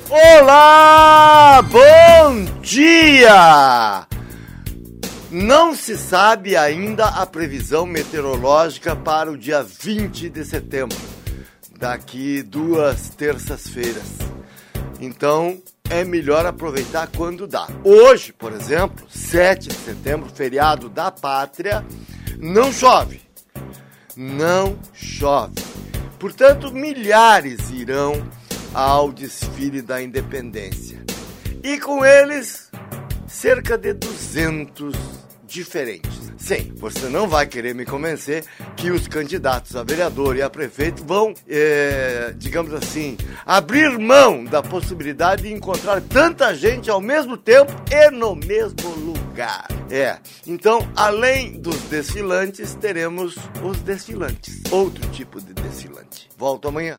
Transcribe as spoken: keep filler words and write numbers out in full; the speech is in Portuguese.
Olá, bom dia! Não se sabe ainda a previsão meteorológica para o dia vinte de setembro, daqui duas terças-feiras. Então, é melhor aproveitar quando dá. Hoje, por exemplo, sete de setembro, feriado da pátria, não chove. Não chove. Portanto, milhares irão ao desfile da independência. E com eles, cerca de duzentos diferentes. Sim, você não vai querer me convencer que os candidatos a vereador e a prefeito vão, é, digamos assim, abrir mão da possibilidade de encontrar tanta gente ao mesmo tempo e no mesmo lugar. É, então, além dos desfilantes, teremos os desfilantes. Outro tipo de desfilante. Volto amanhã.